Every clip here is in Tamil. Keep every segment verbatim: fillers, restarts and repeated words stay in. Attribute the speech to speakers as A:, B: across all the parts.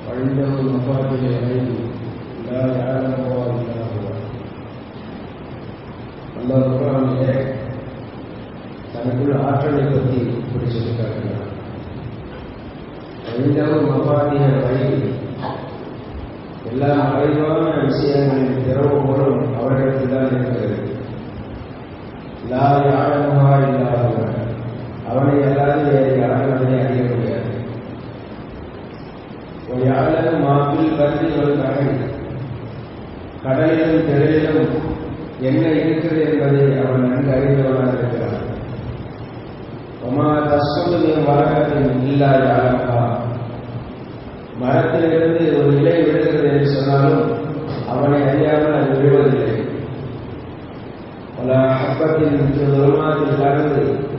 A: وعنده مفاتيح الغيب لا يعلمها إلا هو. அல்லாஹ் குர்ஆனிலே தனக்குள்ள ஆற்றலை பற்றி இப்படி சொல்லி காட்டுகிறார். وعنده مفاتيح الغيب, எல்லா மறைவான விஷயங்களின் திறவுகோலும் அவரிடத்தில் தான் இருக்கிறது. லா يعلمها إلا هو, அவனை அல்லாது வேறு யாரும் அதனை அறிய முடியாது. ويعلم ما في البر والبحر, கடலிலும் திரையிலும் என்ன இருக்கிறது என்பதை அவன் நன்கு அறிந்தவனாக இருக்கிறான். وما تسقط من ورقة إلا يعلمها, மரத்திலிருந்து ஒரு இலை விழுகிறது என்று சொன்னாலும் அவனை அறியாமல் அது விழுவதில்லை. ولا حبة في ظلمات الأرض,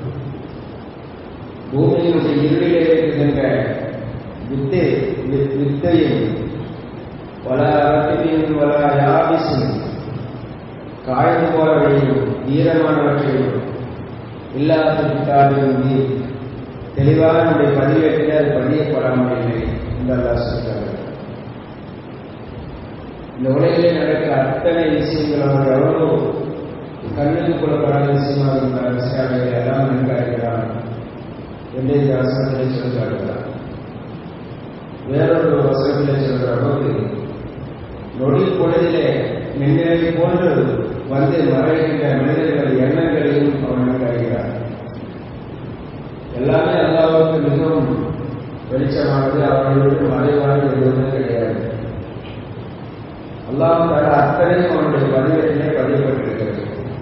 A: பூமியினுடைய இருளிலே இருக்கின்ற வித்தை வித்தையும் வலா ரத்திபின் வலா யாபிசின், காய்ந்து போறவையும் ஈரமானவற்றையும் இல்லாத கிதாபின் தெளிவாக நம்முடைய பதிவேட்டிலே அது பதியப்படாமல் இல்லை என்று அல்லாஹ் சொல்கிறார். இந்த உலகிலே நடக்கிற அத்தனை விஷயங்கள் அவர் எவ்வளவு கண்ணுக்கு புலப்படாத விஷயமாக இருக்கிற விஷயங்களை எல்லாம் நன்காகிறார் என்று இந்த வசனத்திலே சொல்கிறார். வேறொரு வசனத்திலே சொல்கிற போது நொடி பொழுதிலே மின்னலை போன்று வந்து மறைகின்ற மனிதர்கள் எண்ணங்களையும் அவன் நன்காகிறார். எல்லாமே அல்லாஹ்வுக்கு மிகவும் வெளிச்சமானது, அவர்களுக்கு மறைவானது எதுவுமே கிடையாது. அல்லாஹ் தர அத்தனையும் அவனுடைய பதிவேட்டிலே பதியப்பட்டிருக்கிறது.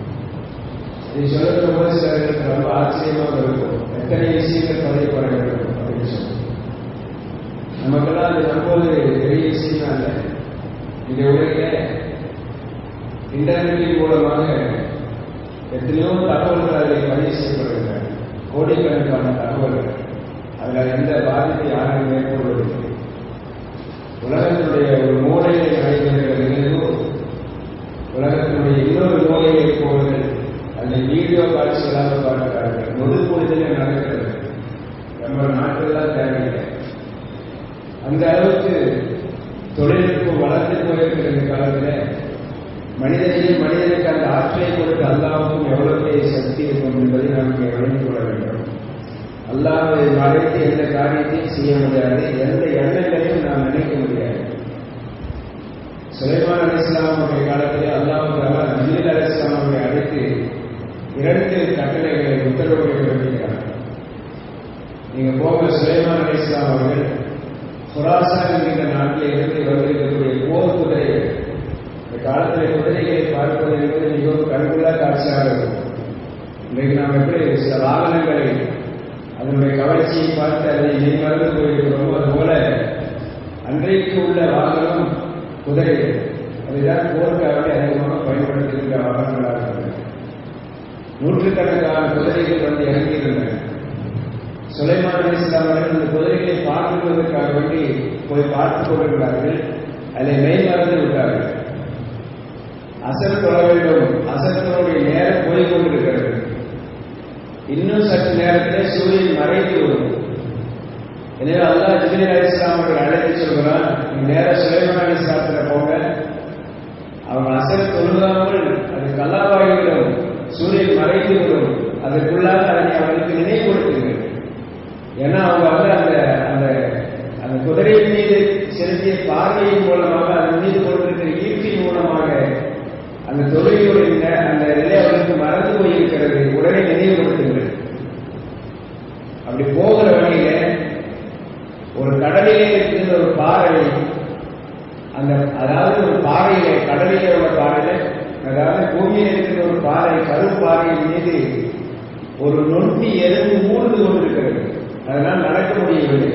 A: இதை சொல்லுகிற போது சிலருக்கு ரொம்ப ஆச்சரியமாக இருக்கும், எத்தனை விஷயங்கள் பதியப்பட வேண்டும் அப்படின்னு சொல்லி. நமக்கெல்லாம் அது நம்போது பெரிய விஷயம் அல்ல. இந்த உலகிலே இன்டர்நெட்டின் மூலமாக எத்தனையோ தகவல்கள் அதில் பதிவு செய்யப்படுகின்றன, கோடிக்கணக்கான தகவல்கள். அதில் எந்த பாதிப்பு யாரும் மேற்கொள்வதில்லை. உலகத்தினுடைய ஒரு மூலையை நடைபெறுகிற நிகழ்வு உலகத்தினுடைய இன்னொரு மூலையை இருப்பவர்கள் அந்த வீடியோ காட்சிகளாக பார்க்கிறார்கள். நொடுப்பொழுதிலே நடக்கிறது. நம்ம நாட்டெல்லாம் தேவையில்லை. அந்த அளவுக்கு தொழில்நுட்பம் வளர்ந்து போயிருக்கிற இந்த காலத்தில் மனிதனையும் மனிதனுக்கு அந்த ஆற்றலை கொடுத்து அல்லாஹ்வுக்கும் எவ்வளவு பெரிய சக்தி இருக்கும் என்பதை நாம் இங்கே விளங்கிக் கொள்ள வேண்டும். அல்லாஹ்வை மறைத்து எந்த காரியத்தையும் செய்ய முடியாது, எந்த எண்ணங்களையும் நாம் நினைக்க முடியாது. சுலைமான் அலைஹிஸ்ஸலாம் அவருடைய காலத்திலே அல்லாஹ் தஆலா ஜிப்ரீல் அலைஹிஸ்ஸலாம் அவர்களை அழைத்து இரண்டு கட்டளைகளை உத்தரவுகளை பிறப்பிக்கிறார். நீங்க போக சுலைமான் அலைஹிஸ்ஸலாம் அவர்கள் குராசான் என்கிற நாட்டிலே இருந்து வந்திருக்கக்கூடிய போர் குதிரைகள், இந்த காலத்தில் குதிரைகளை பார்ப்பது என்பது மிகவும் கண்கொள்ளா காட்சியாக இருக்கும். இன்றைக்கு நாம் எப்படி சில வாகனங்களை அதனுடைய கவர்ச்சியை பார்த்து அதை மெய்மறந்து போயிருக்கிறோமோ, அதுபோல அன்றைக்கு உள்ள வாகனம் குதிரைகள். அதுதான் போருக்காக அதிகமாக பயன்படுத்துகின்ற வாகனங்களாக இருந்தன. நூற்றுக்கணக்கான குதிரைகள் வந்து இறங்கியிருந்தன. சுலைமான் அலைஹிஸ்ஸலாம் அவர்கள் இந்த குதிரைகளை பார்க்குவதற்காக வேண்டி போய் பார்த்துக் கொண்டிருந்தார்கள். அதை மெய்மறந்து விட்டார்கள். அசர் தொழ வேண்டும், அசர்களுடைய நேரம் போய் கொண்டிருக்கிறது. இன்னும் சற்று நேரத்திலே சூரியன் மறைந்து வரும். எனவே அல்லாஹ் ஜிப்ரீல் அலைஹிஸ்ஸலாம் அவர்கள் அழைத்து சொல்கிறான், நேர சுலைமான் அலைஹிஸ்ஸலாத்துல போங்க, அவங்க அசர் தொழுகாமல் அது கல்லாவாகிவிடும், சூரியன் மறைந்து விடும், அதற்குள்ளாக அதனை அவர்களுக்கு நினைவுபடுத்துங்கள். ஏன்னா அவங்க வந்து அந்த அந்த அந்த குதிரையின் மீது செலுத்திய பார்வையின் மூலமாக அதன் மீது கொண்டிருக்கிற ஈர்ப்பின் மூலமாக அந்த தொழிலுடைய அந்த நிலை அவர்களுக்கு மறந்து போயிருக்கிறது, உடனே நினைவுபடுத்துங்கள். அப்படி போகிற வழியில ஒரு கடலிலே இருக்கின்ற ஒரு பாறை, அந்த அதாவது ஒரு பாறையில கடலிலே உள்ள பாறையில, அதாவது பூமியில் இருக்கிற ஒரு பாறை, கருப்பாறையின் மீது ஒரு நொண்டி எறும்பு ஊர்ந்து கொண்டிருக்கிறது. அதனால் நடக்க முடியவில்லை.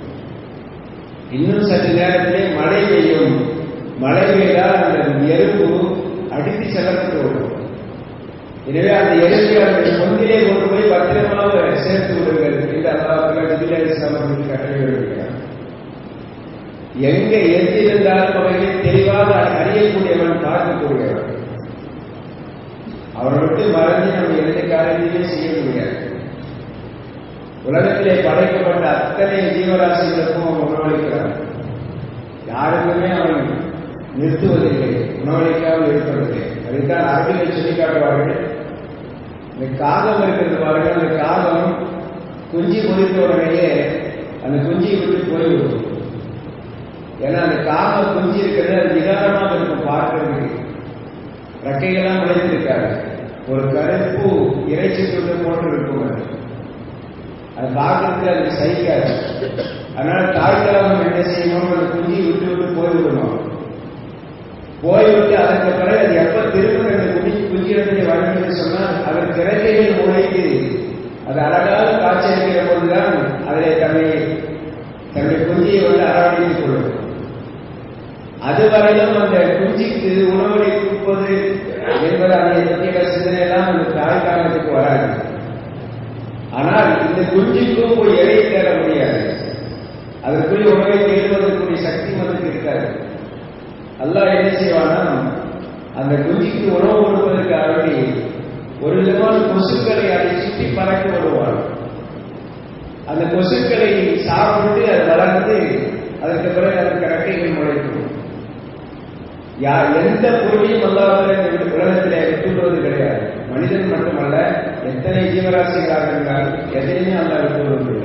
A: இன்னும் சற்று நேரத்திலே மழை பெய்யும். மழை பெய்தால் அந்த எறும்பு அடித்து செல்லப்பட்டு. எனவே அந்த எறும்பை அவருடைய கொண்டிலே கொண்டு போய் பத்திரமாக சேர்த்து விடுங்கள் என்று அல்லாஹ் ஜிப்ரீல் அலைஹிஸ்ஸலாம் அவர்களுக்கு கட்டளை விடுகிறார். எங்க எதிர்ந்தாலும் அவைகளை தெளிவாக அறியக்கூடியவன், பார்க்கக்கூடியவன். அவரை விட்டு மறந்து நம்ம எந்த காரியத்தையுமே செய்ய முடியாது. உலகத்திலே படைக்கப்பட்ட அத்தனை ஜீவராசிகளுக்கும் அவர் உணவளிக்கிறார். யாருக்குமே அவன் நிறுத்துவதில்லை, உணவளிக்காமல் இருப்பதில்லை. அதைத்தான் அரபிகள் சொல்லி காட்டுவார்கள். இந்த காகம் இருக்கிறது பாருங்கள், அந்த காகம் குஞ்சு பொறித்த உடனேயே அந்த குஞ்சியை விட்டு போய்விடும். ஏன்னா அந்த காகம் குஞ்சு இருக்கிறது அது விகாரமாக இருக்கும் பார்க்கறதுக்கு. ரெக்கைகள்லாம் முளைத்திருக்காது, ஒரு கருப்பு இறைச்சி துண்டு போன்று இருக்கும். அது அது பார்க்கறதுக்கு அதுக்கு சகிக்காது. அதனால தாய்க்காலம் என்ன செய்யணும், அந்த குஞ்சியை விட்டு விட்டு போய்விடணும். போய்விட்டு அதற்கு பிறகு அது எப்ப திரும்ப அந்த குடி குஞ்சிடத்தை வழங்கி சொன்னால் அதற்கு இறக்கைகள் முளைத்து அது அழகாக காட்சியளிக்கிற போதுதான் அதிலே தன்னை தன்னுடைய குஞ்சியை வந்து அரவணைத்துக் கொள்ளும். அதுவரையிலும் அந்த குஞ்சிக்கு உணவளி கொடுப்பது என்பது அதை பற்றிய சிந்தனை எல்லாம் அந்த தாய் காலத்துக்கு வராது. ஆனால் இந்த குஞ்சுக்கும் போய் இறையை தேட முடியாது, அதற்குரிய உணவை தேடுவதற்குரிய சக்தி வந்து இருக்காது. அல்லாஹ் என்ன செய்வானா, அந்த குஞ்சுக்கு உணவு கொடுப்பதற்காக வேண்டி ஒரு விதமான கொசுக்களை அதை சுற்றி பறக்க விடுவான். அந்த கொசுக்களை சாப்பிட்டு அது வளர்ந்து அதற்கு பிறகு அதற்கு ரெக்கைகள் முளைக்கும். யார் எந்த பொருளையும் அல்லாஹ் இந்த உலகத்திலே விட்டுவிடுவது கிடையாது. மனிதன் மட்டுமல்ல, எத்தனை ஜீவராசிகளாக இருந்தாலும் எதையுமே அல்லாஹ் விட்டுவிடுவதில்லை.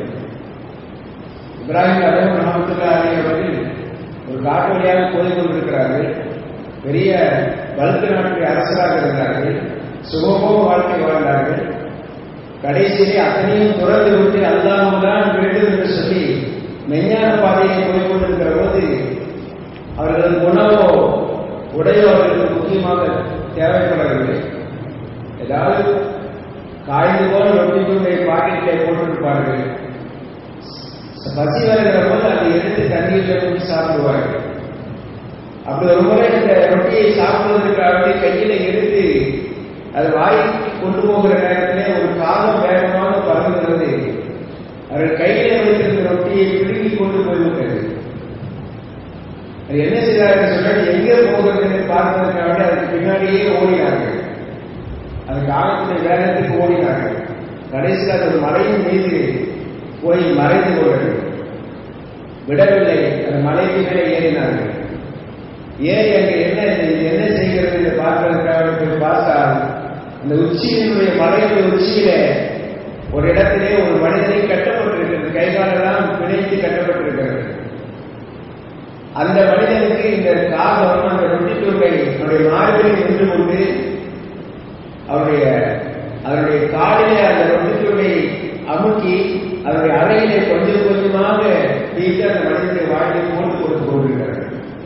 A: இப்ராஹிம் அலைஹி ரஹ்மத்துல்லாஹி அலைஹி அவர்கள் ஒரு காட்டு வழியாக போய் கொண்டிருக்கிறார்கள். பெரிய பல்க் நாட்டுடைய அரசராக இருந்தார்கள், சுகமோக வாழ்க்கை வாழ்ந்தார்கள். கடைசியிலே அத்தனையும் துறந்து விட்டு அல்லாஹ்தான் வேண்டும் என்று சொல்லி மெஞ்ஞான பாதையை போய் கொண்டிருக்கிற போது அவர்களுக்கு உணவோ உடையோ அவர்களுக்கு முக்கியமாக தேவைப்படவில்லை. ஏதாவது காய்ந்து போல ரொட்டி துண்டை பாக்கெட்டிலே போட்டிருப்பார்கள். பசி வருகிற போது அதை எடுத்து தண்ணீரில் ஊற்றி சாப்பிடுவார்கள். அப்படி ஒரு முறை இந்த ரொட்டியை சாப்பிடுவதற்காக கையில எடுத்து அது வாய்க்கு கொண்டு போகிற நேரத்திலே ஒரு காலம் வேகமாக பறந்துகிறது. அவர்கள் கையில வைத்திருந்த ரொட்டியை பிடுங்கி கொண்டு போய்விட்டது. அது என்ன செய்தார்கள் சொன்னால், எங்கே போகிறது என்று பார்ப்பதற்காக அதுக்கு பின்னாடியே ஓடினார்கள். அந்த காலத்துடைய வேகத்துக்கு ஓடினார்கள். கடைசியில் அது ஒரு மலையின் மீது போய் மறைந்து கொண்டது. விடவில்லை, அந்த மலைக்கு மேலே ஏறினார்கள். ஏறி அங்கே என்ன என்ன செய்கிறது என்று பார்ப்பதற்காக பார்த்தால் அந்த உச்சியினுடைய மலையுடைய உச்சியில ஒரு இடத்திலே ஒரு மனிதனை கட்டப்பட்டிருக்கிறது, கைகாலெல்லாம் பிணைத்து கட்டப்பட்டிருக்கிறது. அந்த மனிதனுக்கு இந்த காகம் அந்த ரொட்டி துண்டை அவருடைய மார்பில் நின்று கொண்டு அவருடைய அதனுடைய காலிலே அந்த ரொட்டி துண்டை அமுக்கி அதனுடைய அறையிலே கொஞ்சம் கொஞ்சமாக வீட்டு அந்த மனிதனுடைய வாழ்க்கை போட்டு கொடுத்து கொண்டிருக்கிறார்.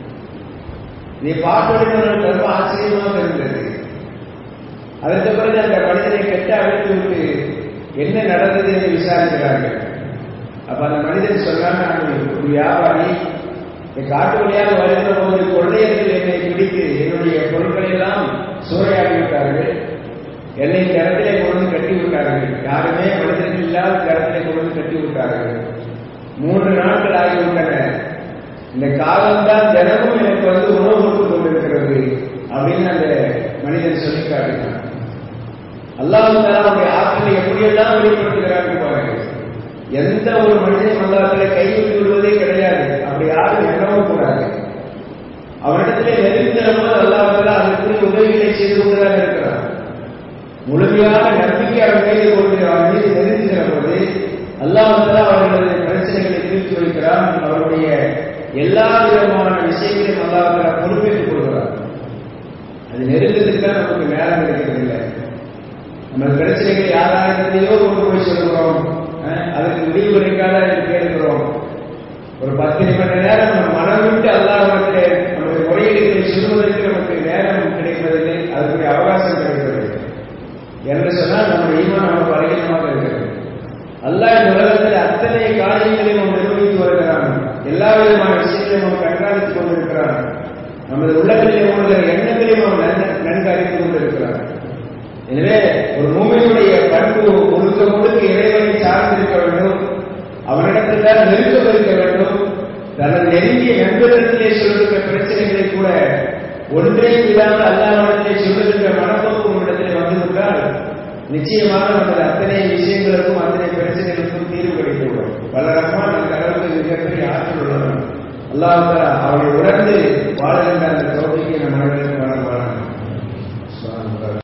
A: இதை பார்ப்பதற்கு ரொம்ப ஆச்சரியமாக இருந்தது. அதற்கு பிறகு அந்த மனிதனை கெட்ட அழைத்து விட்டு என்ன நடந்தது என்று விசாரிக்கிறார்கள். அப்ப அந்த மனிதன் சொன்னாங்க, ஒரு வியாபாரி காட்டு வழியாக வருகிற போது கொள்ளையர்கள் என்னை பிடித்து என்னுடைய பொருட்களை எல்லாம் சூறையாடிவிட்டார்கள். என்னை இந்த இடத்திலே கொண்டு கட்டி விட்டார்கள். யாருமே மனிதர்கள் இல்லாத இடத்திலே கொண்டு கட்டி விட்டார்கள். மூன்று நாட்கள் ஆகிவிட்டன. இந்த காலம்தான் தினமும் எனக்கு வந்து உணவு கொடுத்துக் கொண்டிருக்கிறது அப்படின்னு அந்த மனிதன் சொல்லி காட்டினான். அல்லாஹ் அவருடைய ஆற்றலை எப்படியெல்லாம் வெளிப்படுத்துகிறார்கள் பாருங்க. எந்த ஒரு மனிதனும் அல்லாஹ்விலே கைவிட்டு விடுவதே கிடையாது. அப்படி யாரும் எண்ணவும் கூடாது. அவரிடத்திலே நெருங்கிற போது அல்லாஹ் அதற்குரிய உதவிகளை செய்து கொண்டுதான் இருக்கிறார். முழுமையான நம்பிக்கை அவர் மீது கொண்டு அவர் மீது நெருங்குகிற போது அல்லாஹ் அவர்களது பிரச்சனைகளை தீர்த்து வைக்கிறார். அவருடைய எல்லா விதமான விஷயங்களையும் அல்லாஹ் பொறுப்பேற்றுக் கொள்கிறார். அது நெருங்குறதுக்கு தான் நமக்கு நேரம் கிடைக்கிறது இல்லை. நம்ம பிரச்சனைகளை யாராயிரத்தையோ கொண்டு போய் சொல்கிறோம், அதுக்கு முடிவு கிடைக்காத கேட்கிறோம். ஒரு பத்து மணி நேரம் நம்ம மனம் விட்டு அல்லாஹ்விடத்திலே நம்முடைய முறையீடுகளை சொல்வதற்கு நமக்கு நேரம் கிடைப்பதில்லை, அதுக்குரிய அவகாசம் கிடைப்பதில்லை என்று சொன்னால் நம்முடைய ஈமான் நமக்கு பலகீனமாக இருக்கிறது. அல்லாஹ் இந்த உலகத்தில் அத்தனை காரியங்களையும் நாம் நிர்வகித்து வருகிறான். எல்லா விதமான விஷயங்களையும் நாம் கண்காணித்துக் கொண்டிருக்கிறான். நமது உள்ளங்களிலே உள்ள எண்ணங்களையும் நாம் நன்கு அறிந்து கொண்டிருக்கிறான். எனவே ஒரு மூமினுடைய பண்பு முழுக்க முழுக்க இறைவனை சார்ந்திருக்க வேண்டும். அவனிடத்தில் தான் நெருக்கம் இருக்க வேண்டும். தனது நெருங்கிய நண்பர்களிலே சொல்லுகிற பிரச்சனைகளை கூட ஒன்றே விடாமல் அல்லாஹ்விடத்திலே சொல்லுகின்ற மனப்பக்குவம் இடத்திலே வந்துவிட்டால் நிச்சயமாக நமது அத்தனை விஷயங்களுக்கும் அத்தனை பிரச்சனைகளுக்கும் தீர்வு கிடைத்துவிடும். பல ரஹ்மான் அந்த அளவுக்கு மிகப்பெரிய ஆற்றல் உள்ளவன். அல்லாஹ் தஆலா அவர்கள் உணர்ந்து வாழ்கின்ற